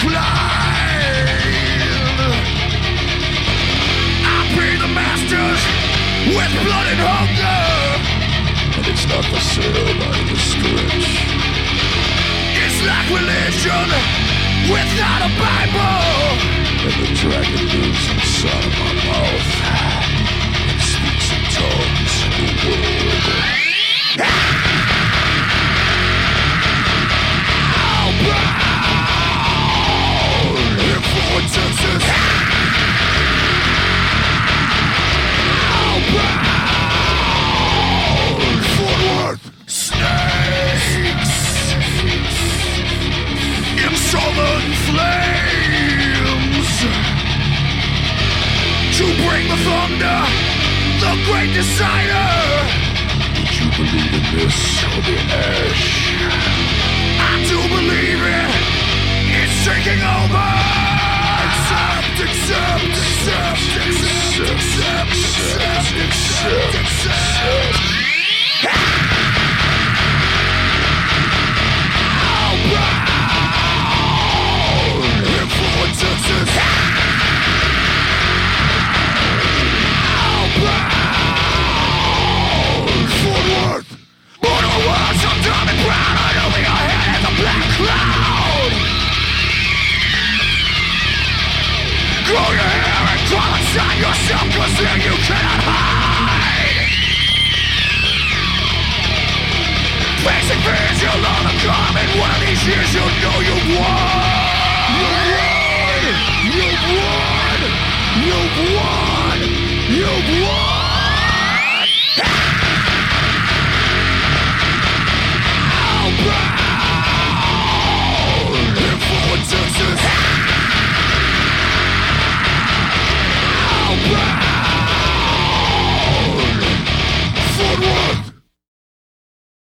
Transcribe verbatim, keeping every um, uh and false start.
with blood and hunger, and it's not for sale by the stretch. It's like religion without a Bible, and the dragon lives inside of my mouth and speaks in tongues of the world. How proud influences. Sullen flames to bring the thunder, the great decider. Did you believe in this or the ash? I do believe it. It's taking over. Accept, accept, accept, accept, accept, accept, accept, accept. Influences. How proud Fort Worth. Mortal words of dumb and brown are over your head as a black cloud. Grow your hair and crawl inside yourself, cause there you cannot hide. Basic fears you'll overcome, and one of these years you'll know you've won. You've won! You've won! You've won! You've won!